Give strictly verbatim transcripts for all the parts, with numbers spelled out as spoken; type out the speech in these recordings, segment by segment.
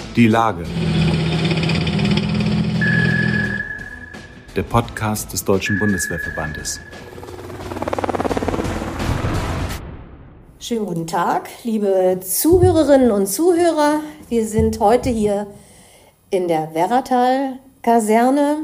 Die Lage. Der Podcast des Deutschen Bundeswehrverbandes. Schönen guten Tag, liebe Zuhörerinnen und Zuhörer. Wir sind heute hier in der Werratal-Kaserne.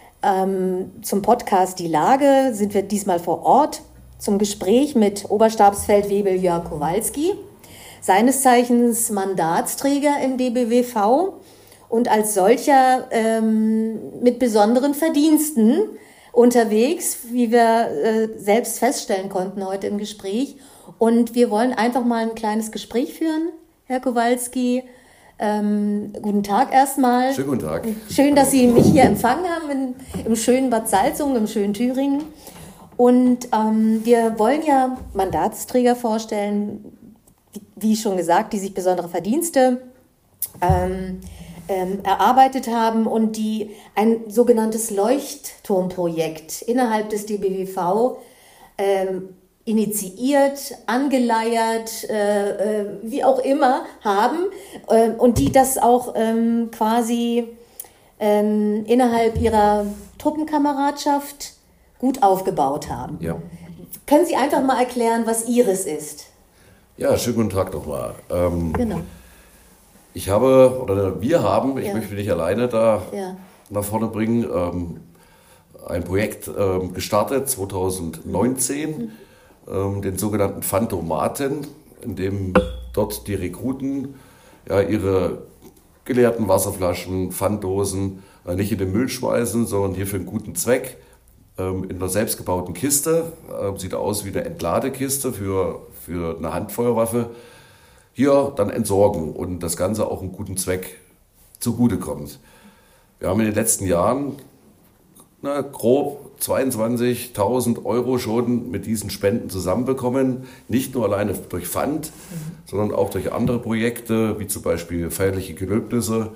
Ähm, zum Podcast Die Lage sind wir diesmal vor Ort zum Gespräch mit Oberstabsfeldwebel Jörg Kowalski, seines Zeichens Mandatsträger im D B W V und als solcher ähm, mit besonderen Verdiensten unterwegs, wie wir äh, selbst feststellen konnten heute im Gespräch. Und wir wollen einfach mal ein kleines Gespräch führen, Herr Kowalski. Ähm, guten Tag erstmal. Schönen guten Tag. Schön, dass Sie mich hier empfangen haben in, im schönen Bad Salzungen, im schönen Thüringen. Und ähm, wir wollen ja Mandatsträger vorstellen, wie, wie schon gesagt, die sich besondere Verdienste ähm, ähm, erarbeitet haben und die ein sogenanntes Leuchtturmprojekt innerhalb des D B W V ähm, initiiert, angeleiert, äh, äh, wie auch immer haben äh, und die das auch ähm, quasi ähm, innerhalb ihrer Truppenkameradschaft gut aufgebaut haben. Ja. Können Sie einfach mal erklären, was Ihres ist? Ja, schönen guten Tag nochmal. Ähm, Genau. Ich habe, oder wir haben, ich Ja. möchte nicht alleine da Ja. nach vorne bringen, ähm, ein Projekt ähm, gestartet zwanzig neunzehn, mhm. ähm, den sogenannten Phantomaten, in dem dort die Rekruten ja, ihre geleerten Wasserflaschen, Pfanddosen äh, nicht in den Müll schmeißen, sondern hier für einen guten Zweck ähm, in einer selbstgebauten Kiste, äh, sieht aus wie eine Entladekiste für, für eine Handfeuerwaffe, hier dann entsorgen und das Ganze auch einen guten Zweck zugutekommt. Wir haben in den letzten Jahren na, grob zweiundzwanzigtausend Euro schon mit diesen Spenden zusammenbekommen. Nicht nur alleine durch Pfand, mhm. sondern auch durch andere Projekte, wie zum Beispiel feierliche Gelöbnisse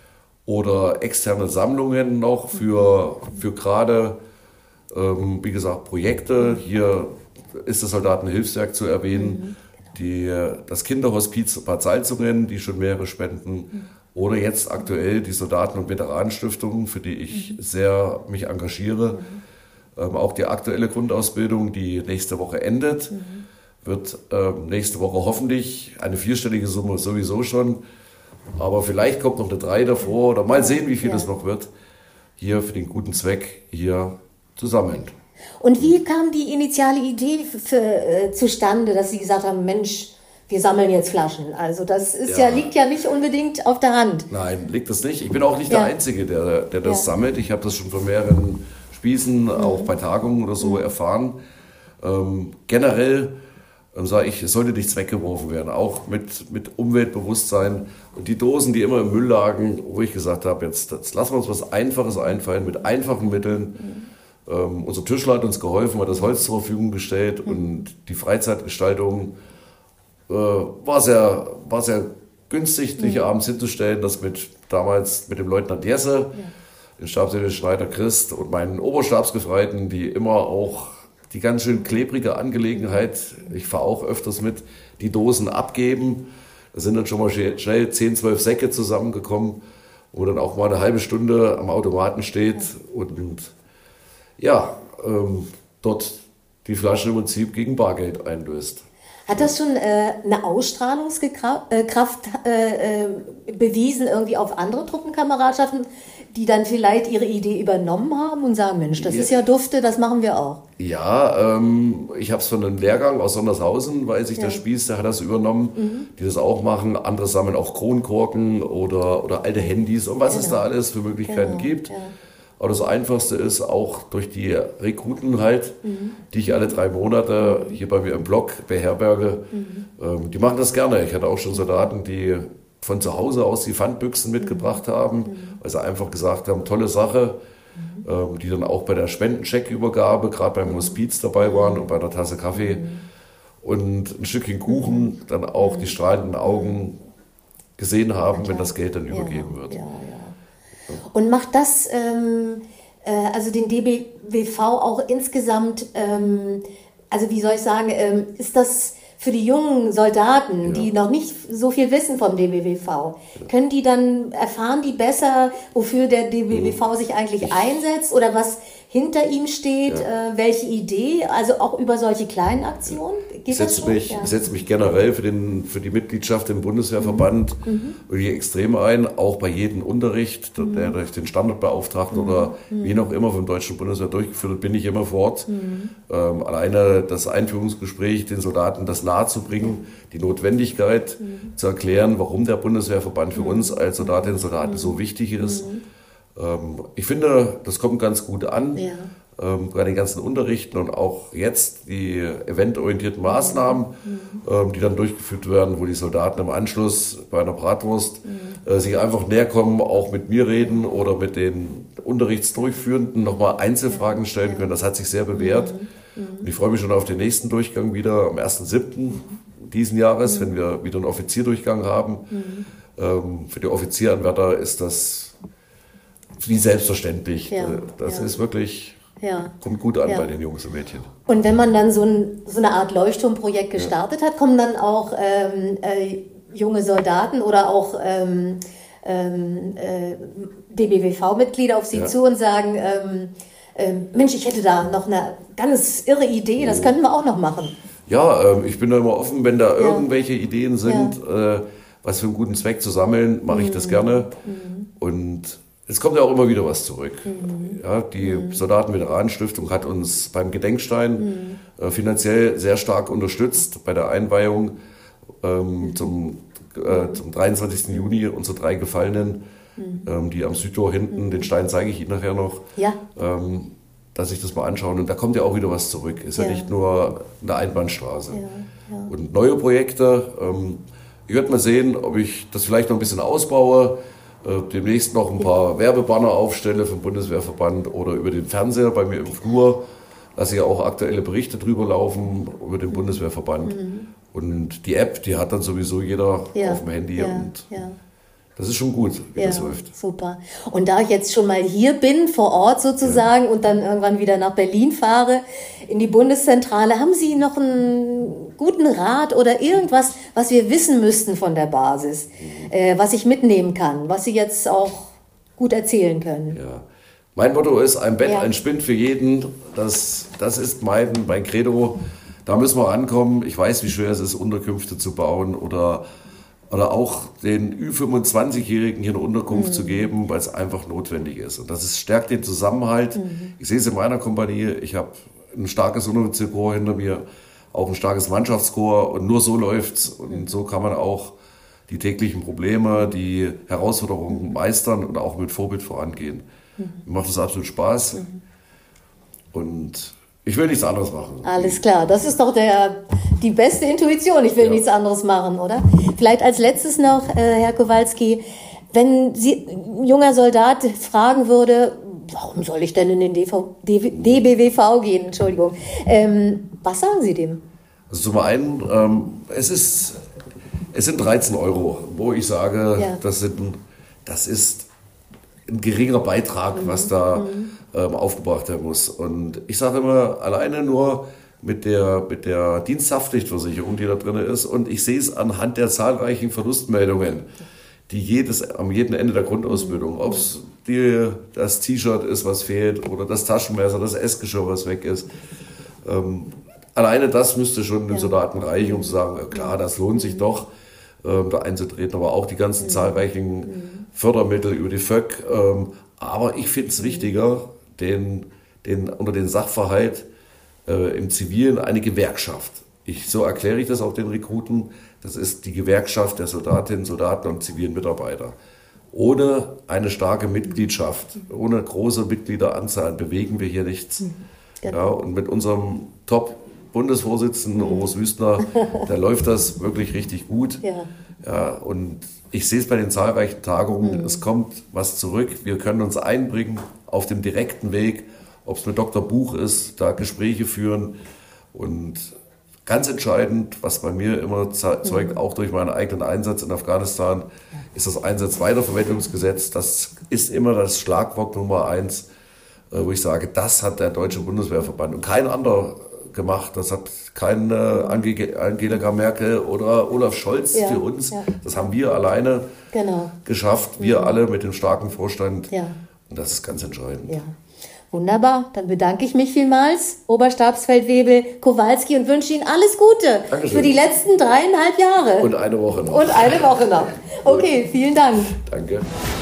oder externe Sammlungen noch für, für gerade, ähm, wie gesagt, Projekte. Hier ist das Soldatenhilfswerk zu erwähnen, mhm. die, das Kinderhospiz Bad Salzungen, die schon mehrere spenden. Mhm. Oder jetzt aktuell die Soldaten- und Veteranenstiftung, für die ich mhm. sehr mich engagiere. Mhm. Ähm, auch die aktuelle Grundausbildung, die nächste Woche endet, mhm. wird ähm, nächste Woche hoffentlich eine vierstellige Summe sowieso schon. Aber vielleicht kommt noch eine drei davor oder mal sehen, wie viel ja. das noch wird, hier für den guten Zweck hier zusammen. Und wie kam die initiale Idee für, für, äh, zustande, dass Sie gesagt haben, Mensch, wir sammeln jetzt Flaschen? Also das ist ja. ja liegt ja nicht unbedingt auf der Hand. Nein, liegt das nicht. Ich bin auch nicht ja. der Einzige, der, der das ja. sammelt. Ich habe das schon von mehreren Spießen, mhm. auch bei Tagungen oder so mhm. erfahren. Ähm, generell ähm, sage ich, es sollte nichts weggeworfen werden, auch mit, mit Umweltbewusstsein. Und die Dosen, die immer im Müll lagen, wo ich gesagt habe, jetzt, jetzt lassen wir uns was Einfaches einfallen, mit einfachen Mitteln. Mhm. Ähm, unser Tischler hat uns geholfen, hat das Holz zur Verfügung gestellt mhm. und die Freizeitgestaltung war sehr, war sehr günstig, dich mhm. abends hinzustellen, das mit damals mit dem Leutnant Jesse, ja. den Stabsdirektor Schneider Christ und meinen Oberstabsgefreiten, die immer auch die ganz schön klebrige Angelegenheit, ich fahre auch öfters mit, die Dosen abgeben. Da sind dann schon mal schnell zehn, zwölf Säcke zusammengekommen, wo dann auch mal eine halbe Stunde am Automaten steht ja. und, und ja, ähm, dort die Flasche im Prinzip gegen Bargeld einlöst. Hat das schon äh, eine Ausstrahlungskraft äh, äh, bewiesen irgendwie auf andere Truppenkameradschaften, die dann vielleicht ihre Idee übernommen haben und sagen, Mensch, das ja. ist ja dufte, das machen wir auch? Ja, ähm, ich habe es von einem Lehrgang aus Sondershausen, weiß ich, ja. der Spieß, der hat das übernommen, mhm. die das auch machen. Andere sammeln auch Kronkorken oder, oder alte Handys und was genau. es da alles für Möglichkeiten genau. gibt. Ja. Aber das Einfachste ist auch durch die Rekruten halt, mhm. die ich alle drei Monate hier bei mir im Blog beherberge. Mhm. Ähm, die machen das gerne. Ich hatte auch schon Soldaten, die von zu Hause aus die Pfandbüchsen mitgebracht haben, mhm. weil sie einfach gesagt haben, tolle Sache, mhm. ähm, die dann auch bei der Spendencheckübergabe, gerade beim Hospiz dabei waren und bei einer Tasse Kaffee mhm. und ein Stückchen Kuchen, mhm. dann auch die strahlenden Augen gesehen haben, wenn das Geld dann ja. übergeben wird. Ja, ja. Und macht das, ähm, äh, also den D B W V auch insgesamt, ähm, also wie soll ich sagen, ähm, ist das für die jungen Soldaten, Ja. die noch nicht so viel wissen vom D B W V, können die dann, erfahren die besser, wofür der D B W V sich eigentlich einsetzt oder was hinter ihm steht, Ja. äh, welche Idee, also auch über solche kleinen Aktionen? Geht Ich das setze schon? mich, Ja. ich setze mich generell für, den, für die Mitgliedschaft im Bundeswehrverband Mhm. wirklich extrem ein, auch bei jedem Unterricht, der, der durch den Standardbeauftragten Mhm. oder wie auch immer vom Deutschen Bundeswehr durchgeführt wird, bin ich immer vor Ort. Mhm. Ähm, alleine das Einführungsgespräch, den Soldaten das nahezubringen, die Notwendigkeit Mhm. zu erklären, warum der Bundeswehrverband für uns als Soldatinnen und Soldaten so wichtig ist. Ähm, ich finde, das kommt ganz gut an. Ja. Ähm, bei den ganzen Unterrichten und auch jetzt die eventorientierten Maßnahmen, ähm, die dann durchgeführt werden, wo die Soldaten im Anschluss bei einer Bratwurst äh, sich einfach näher kommen, auch mit mir reden oder mit den Unterrichtsdurchführenden nochmal Einzelfragen stellen können. Das hat sich sehr bewährt. Und ich freue mich schon auf den nächsten Durchgang wieder am ersten siebten diesen Jahres, wenn wir wieder einen Offizierdurchgang haben. Ähm, für die Offizieranwärter ist das wie selbstverständlich. Ja, Das ja. ist wirklich... Ja. Kommt gut an Ja. bei den Jungs und Mädchen. Und wenn man dann so, ein, so eine Art Leuchtturmprojekt gestartet hat, kommen dann auch ähm, äh, junge Soldaten oder auch ähm, ähm, äh, D B W V-Mitglieder auf Sie Ja. zu und sagen, ähm, ähm, Mensch, ich hätte da noch eine ganz irre Idee, das könnten wir auch noch machen. Ja, ähm, ich bin da immer offen, wenn da irgendwelche Ideen sind, äh, was für einen guten Zweck zu sammeln, mache ich das gerne. Und es kommt ja auch immer wieder was zurück. Ja, die Soldatenveteranenstiftung hat uns beim Gedenkstein äh, finanziell sehr stark unterstützt bei der Einweihung ähm, zum, äh, zum dreiundzwanzigsten Juni, unsere drei Gefallenen, ähm, die am Südtor hinten, den Stein zeige ich Ihnen nachher noch, Ja. ähm, dass sich das mal anschauen. Und da kommt ja auch wieder was zurück. Ist ja, Ja. nicht nur eine Einbahnstraße. Ja, ja. Und neue Projekte, ähm, ich werde mal sehen, ob ich das vielleicht noch ein bisschen ausbaue, äh, demnächst noch ein paar Werbebanner aufstelle vom Bundeswehrverband oder über den Fernseher bei mir im Flur. Lasse ja auch aktuelle Berichte drüber laufen über den Bundeswehrverband. Und die App, die hat dann sowieso jeder Ja. auf dem Handy. Ja. Und Ja. das ist schon gut, wie Ja, das läuft. super. Und da ich jetzt schon mal hier bin, vor Ort sozusagen, und dann irgendwann wieder nach Berlin fahre, in die Bundeszentrale, haben Sie noch einen guten Rat oder irgendwas, was wir wissen müssten von der Basis, äh, was ich mitnehmen kann, was Sie jetzt auch gut erzählen können? Ja. Mein Motto ist, ein Bett, Ja. ein Spind für jeden. Das, das ist mein, mein Credo. Da müssen wir rankommen. Ich weiß, wie schwer es ist, Unterkünfte zu bauen oder, oder auch den Ü fünfundzwanzigjährigen hier eine Unterkunft Mhm. zu geben, weil es einfach notwendig ist. Und das ist, stärkt den Zusammenhalt. Mhm. Ich sehe es in meiner Kompanie. Ich habe ein starkes Unteroffizierkorps hinter mir, auch ein starkes Mannschaftskorps. Und nur so läuft's. Und so kann man auch die täglichen Probleme, die Herausforderungen meistern und auch mit Vorbild vorangehen. Mir macht es absolut Spaß. Und ich will nichts anderes machen. Alles klar, das ist doch der, die beste Intuition. Ich will Ja. nichts anderes machen, oder? Vielleicht als letztes noch, äh, Herr Kowalski, wenn Sie, ein junger Soldat fragen würde, warum soll ich denn in den D V, D B W V gehen, Entschuldigung, ähm, was sagen Sie dem? Also zum einen, ähm, es, ist, es sind dreizehn Euro, wo ich sage, Ja. das, sind, das ist ein geringer Beitrag, was da ähm, aufgebracht werden muss. Und ich sage immer, alleine nur mit der, mit der Diensthaftpflichtversicherung, die da drin ist, und ich sehe es anhand der zahlreichen Verlustmeldungen, die jedes, am jedem Ende der Grundausbildung, ob es das T-Shirt ist, was fehlt, oder das Taschenmesser, das Essgeschirr, was weg ist. Ähm, alleine das müsste schon dem Soldaten reichen, um zu sagen, ja, klar, das lohnt sich doch, ähm, da einzutreten, aber auch die ganzen zahlreichen Fördermittel über die F Ö C. Ähm, aber ich finde es wichtiger, den, den, unter den Sachverhalt äh, im Zivilen eine Gewerkschaft. Ich, so erkläre ich das auch den Rekruten. Das ist die Gewerkschaft der Soldatinnen, Soldaten und zivilen Mitarbeiter. Ohne eine starke Mitgliedschaft, ohne große Mitgliederanzahl bewegen wir hier nichts. Genau. Ja, und mit unserem Top-Bundesvorsitzenden, Horst Wüstner, da läuft das wirklich richtig gut. Ja. Ja, und ich sehe es bei den zahlreichen Tagungen, es kommt was zurück. Wir können uns einbringen auf dem direkten Weg, ob es mit Doktor Buch ist, da Gespräche führen. Und ganz entscheidend, was bei mir immer zeugt, auch durch meinen eigenen Einsatz in Afghanistan, ist das Einsatzweiterverwendungsgesetz. Das ist immer das Schlagwort Nummer eins, wo ich sage, das hat der Deutsche Bundeswehrverband und kein anderer gemacht. Das hat keine Ange- Angela Merkel oder Olaf Scholz Ja, für uns. ja. Das haben wir alleine Genau. geschafft. Wir alle mit dem starken Vorstand. Ja. Und das ist ganz entscheidend. Ja. Wunderbar, dann bedanke ich mich vielmals, Oberstabsfeldwebel Kowalski, und wünsche Ihnen alles Gute Dankeschön. für die letzten dreieinhalb Jahre. Und eine Woche noch. Und eine Woche noch. Okay, vielen Dank. Danke.